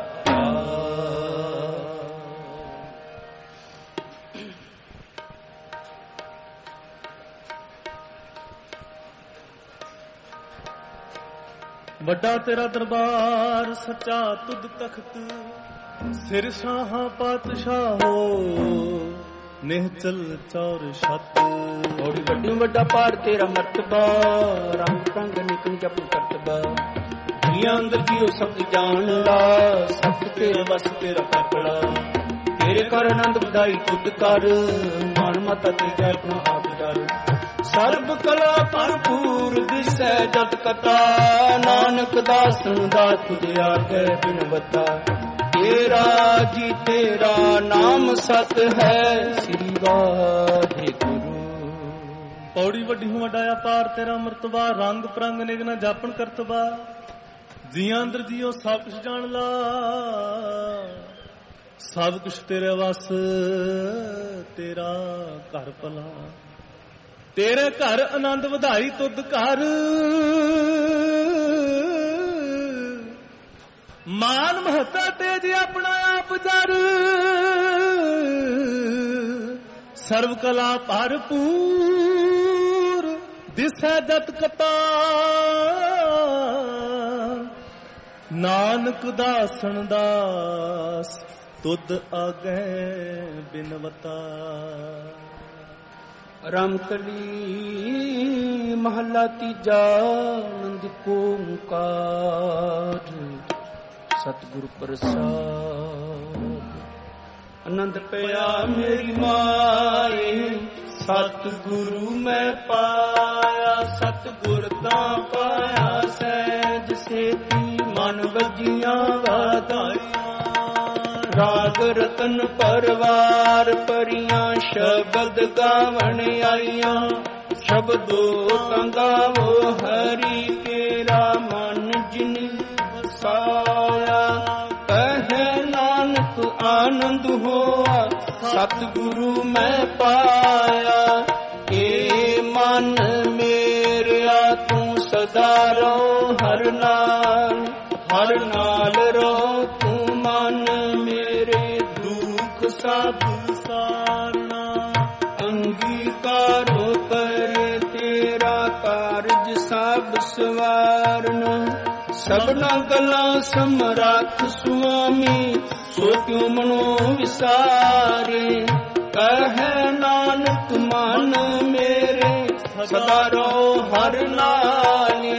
Speaker 2: ਵੱਡਾ ਤੇਰਾ ਦਰਬਾਰ ਸੱਚਾ ਤੁਧ ਤਖਤ ਸਿਰ ਸ਼ਾਹਾਂ ਪਾਤਸ਼ਾਹੋ ਨਿਹਚਲ ਚੌਰ ਛੱਤ
Speaker 1: ਔੜੀ ਵੱਡੀ ਵੱਡਾ ਪਾਰ ਤੇਰਾ ਮਰਤਬਾ ਰੰਗ ਰੰਗ ਨਿਕਲ ਜਪ ਕਰਤਬਾ ਦੁਨੀਆਂ ਅੰਦਰ ਜੀਓ ਸਭ ਜਾਣ ਲਾ ਸਭ ਤੇਰੇ ਵਸ ਤੇਰਾ ਕਰਪੜਾ ਤੇਰੇ ਕਰ ਆਨੰਦ ਵਧਾਈ ਤੁਧ ਕਰ ਮਾਨ ਮਾਤਾ ਤੇ ਜੈ ਆਪਣਾ ਆਪ ਡਰ ਸਰਬ ਕਲਾ ਭਰਪੂਰ ਦਿਸੈ ਜਤ ਕਥਾ ਨਾਨਕ ਦਾਸਨ ਦਾ ਤੁਧ ਆਗੇ ਬਿਨਵਤਾ ਤੇਰਾ ਜੀ ਤੇਰਾ ਨਾਮ ਸਤ ਹੈ ਸ੍ਰੀ ਵਾਹਿਗੁਰੂ।
Speaker 2: ਪੌੜੀ ਵੱਡੀ ਹੂੰ ਵੱਡਾ ਅਪਾਰ ਤੇਰਾ ਮਰਤਬਾ ਰੰਗ ਪ੍ਰੰਗ ਨਿਗਨਾ ਜਾਪਣ ਕਰਤਬਾ ਜੀਆਂ ਅੰਦਰ ਜੀਓ ਸਭ ਕੁਛ ਜਾਣ ਲਾ ਸਭ ਕੁਛ ਤੇਰੇ ਵਸ, ਤੇਰਾ ਘਰ ਭਲਾ, ਤੇਰੇ ਘਰ ਆਨੰਦ ਵਧਾਈ ਤੁਧ ਘਰ, ਮਾਨ ਮਹੱਤਾ ਤੇਜ ਆਪਣਾ ਆਪ ਜਰ, ਸਰਵ ਕਲਾ ਭਰਪੂਰ ਦਿਸੈ ਜਤ ਕਤਾ, ਨਾਨਕ ਦਾਸਨ ਦਾਸ ਤੁਧ ਆਗੇ ਬਿਨਵਤਾ।
Speaker 1: ਰਾਮਕਲੀ ਮਹੱਲਾ ਤੀਜਾ। ਆਨੰਦ ਕੋ ਓੰਕਾਰ ਸਤਿਗੁਰ ਪ੍ਰਸਾਦ। ਆਨੰਦ ਪਿਆ ਮੇਰੀ ਮਾਏ, ਸਤਿਗੁਰੂ ਮੈਂ ਪਾਇਆ, ਸਤਿਗੁਰ ਤਾਂ ਪਾਇਆ ਸਹਿਜ ਸੇਤੀ, ਮਨ ਵੱਜੀਆਂ ਵਾਧਾਈਆਂ। ਰਾਗ ਰਤਨ ਪਰਵਾਰ ਪਰੀਆਂ, ਸ਼ਬਦ ਗਾਵਣ ਆਈਆਂ। ਸ਼ਬਦੋ ਤਾਂ ਗਾਵੋ ਹਰੀ ਤੇਰਾ, ਮਨ ਜਿਨ ਵਸਾਇਆ। ਕਹੈ ਨਾਨਕ ਆਨੰਦ ਹੋਆ, ਸਤਿਗੁਰੂ ਮੈਂ ਪਾਇਆ। ਏ ਮਨ ਮੇਰਿਆ ਤੂੰ ਸਦਾ ਰਹੋ ਹਰ ਨਾਲ, ਹਰ ਨਾਲ ਰਹੋ ਤੂੰ ਮਨ ਮੇਰੇ। ਦੁਖ ਸਭ ਸਾਰਨਾ, ਅੰਗੀਕਾਰੋ ਕਰੇ ਤੇਰਾ ਕਾਰਜ ਸਭ ਸਵਾਰਨਾ। ਸਭਨਾ ਗੱਲਾਂ ਸਮਰੱਥ ਸੁਆਮੀ, ਸੋ ਕਿਉ ਮਨੋ ਵਿਸਾਰੇ। ਕਹੈ ਨਾਨਕ ਮਨ ਮੇਰੇ, ਸਦਾ ਰਹੋ ਹਰ ਨਾਲੇ।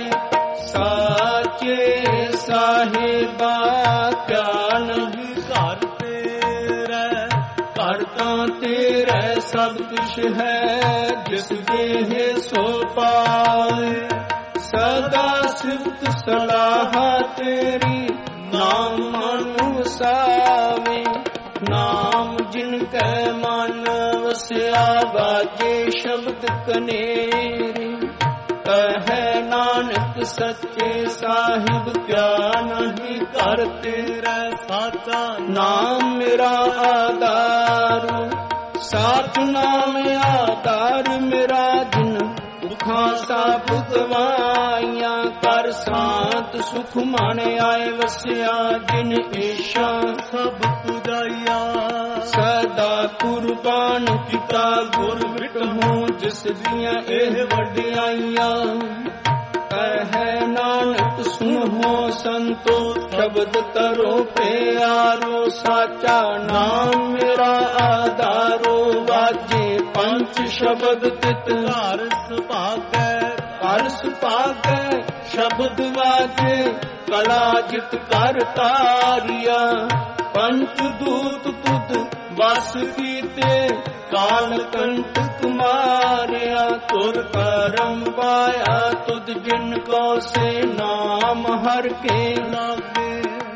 Speaker 1: ਸਾਚੇ ਸਾਹਿਬਾ ਕਿਆ ਨਹੀਂ ਘਰ ਤੇਰਾ, ਘਰ ਤਾਂ ਤੇਰਾ ਸਭ ਕੁਛ ਹੈ। ਜਿਸ ਦੇਹ ਸੋ ਪਾਏ, ਸਦਾ ਸਿਫਤ ਸਲਾਹ ਤੇਰੀ, ਨਾਮ ਮਨ ਵਸਾਵੇ। ਨਾਮ ਜਿਨ ਕੈ ਮਨ ਵਸਿਆ, ਬਾਜੇ ਸ਼ਬਦ ਕਨੇਰੇ। ਕਹੈ ਨਾਨਕ ਸੱਚੇ ਸਾਹਿਬ ਕਿਆ ਨਹੀਂ ਘਰ ਤੇਰਾ ਸਾਚਾ। ਨਾਮ ਮੇਰਾ ਆਧਾਰ, ਸਾਚ ਨਾਮ ਆਧਾਰ ਮੇਰਾ। ਜਿਨ ਦੁਖਾਂ ਸਭ ਗਵਾਈਆਂ, ਕਰ ਸਾਤ ਸੁਖ ਮਨ ਆਏ ਵਸਿਆ। ਜਿਨ ਏਸ਼ਾ
Speaker 2: ਸਭ ਪੁਜਾਈਆ,
Speaker 1: ਸਦਾ ਕੁਰਬਾਨ ਕੀਤਾ ਗੁਰ ਵਿਟਹੂੰ। ਜਿਸ ਦੀਆਂ ਇਹ ਵਡਿਆਈਆਂ, ਕਹੈ ਨਾਨਕ ਸੁਣੋ ਸੰਤੋ। ਸ਼ਬਦ ਕਰੋ ਪਿਆਰੋ, ਸਾਚਾ ਨਾਮ ਮੇਰਾ ਆਧਾਰੋ। ਵਾਜੇ ਪੰਚ ਸ਼ਬਦ ਤਿਤ
Speaker 2: ਘਰ ਸੁਭਾਗੈ,
Speaker 1: ਘਰ ਸੁਭਾਗੈ। ਸ਼ਬਦ ਵਾਜੇ ਕਲਾ ਜਿਤ ਕਰ ਤਾਰੀਆ। ਪੰਚ ਦੂਤ ਤੁਧ ਵਸ ਕੀਤੇ, ਕਾਲ ਕੰਟਕ ਮਾਰਿਆ। ਤੁਰ ਕਰਮ ਪਾਇਆ ਤੁਧ ਜਿਨ ਕੋ, ਸੇ ਨਾਮ ਹਰ ਕੇ ਲਾਗੇ।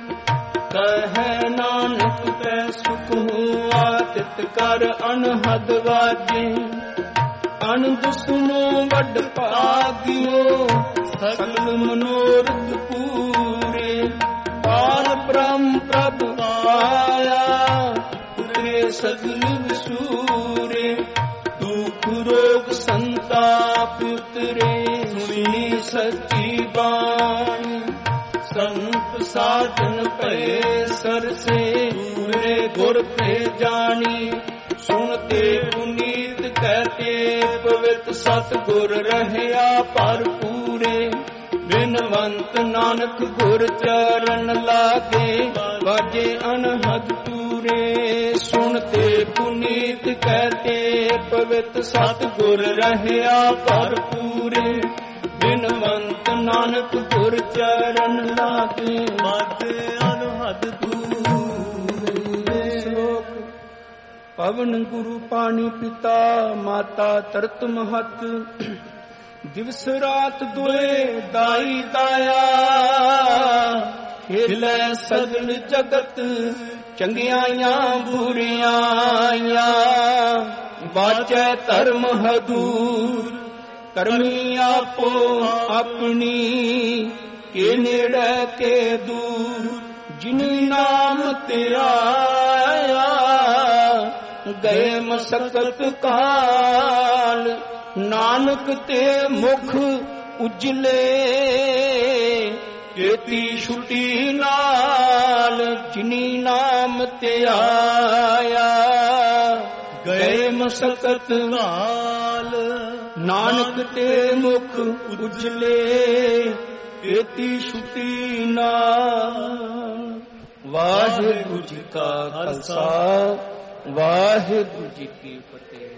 Speaker 1: ਕਹੈ ਨਾਨਕ ਤੈ ਸੁਖ ਹੁਆ, ਤਿਤ ਕਰ ਅਨਹਦ ਵਾਜੇ। ਅਨੰਦ ਸੁਨੋ ਵੱਡ ਭਾਗਿਓ, ਸਗਲ ਮਨੋਰਥ ਪੂਰੇ। ਪਾਰ ਬ੍ਰਹਮ ਪ੍ਰਭ ਪਾਇਆ, ਉਤਰੇ ਸਗਲ ਵਿਸੂਰੇ। ਦੁਖ ਰੋਗ ਸੰਤਾਪ ਉਤਰੇ, ਸੁਣੀ ਸੱਚੀ ਬਾਣੀ। ਸੰਤ ਸਾਧਨ ਭਏ ਸਰਸੇ, ਪੂਰੇ ਗੁਰ ਤੇ ਜਾਣੀ। ਸੁਣਤੇ ਪੁਨੀਤ ਕਹਤੇ ਪਵਿੱਤ, ਸਤਿਗੁਰ ਰਹਿਆ ਭਰਪੂਰੇ। ਬਿਨਵੰਤ ਨਾਨਕ ਗੁਰ ਚਰਨ ਲਾਗੇ, ਵਾਜੇ ਅਨਹਦ ਪੂਰੇ। ਸੁਣਤੇ ਪੁਨੀਤ ਕਹਤੇ ਪਵਿੱਤ, ਸਤਿਗੁਰ ਰਹਿਆ ਭਰਪੂਰੇ। ਬਿਨਵੰਤ ਨਾਨਕ ਗੁਰ ਚਰਨ ਲਾਗੇ,
Speaker 2: ਵਾਜੇ ਅਨਹਦ ਪੂਰੇ।
Speaker 1: ਸ਼ਲੋਕ। ਪਵਨ ਗੁਰੂ ਪਾਣੀ ਪਿਤਾ, ਮਾਤਾ ਤਰਤ ਮਹਤ। ਦਿਵਸ ਰਾਤ ਦੁਏ ਦਾਈ ਦਾਇਆ, ਖੇਲੈ ਸਗਲ ਜਗਤ ਚੰਗਿਆਈਆਂ ਬੁਰਿਆਈਆਂ। ਵਾਚੈ ਧਰਮ ਹਦੂਰ, ਕਰਮੀ ਆਪੋ ਆਪਣੀ। ਕੇ ਨੇੜੇ ਕੇ ਦੂਰ, ਜਿਨ ਨਾਮ ਧਿਆਇਆ, ਗਏ ਮਸਕਤ ਕਾਲ, ਨਾਨਕ ਤੇ ਮੁਖ ਉਜਲੇ, ਕੀਤੀ ਛੁਟੀ ਨਾਲ ਜਿਨੀ ਨਾਮ ਤੇ ਆਇਆ। ਗਏ ਮਸਕਤ
Speaker 2: ਕਾਲ,
Speaker 1: ਨਾਨਕ ਤੇ ਮੁਖ ਉਜਲੇ, ਕੀਤੀ ਛੁਟੀ ਨਾਲ। ਵਾਹਿਗੁਰੂ ਜੀ ਕਾ ਖਾਲਸਾ, ਵਾਹਿਗੁਰੂ ਜੀ ਕੀ ਫਤਿਹ।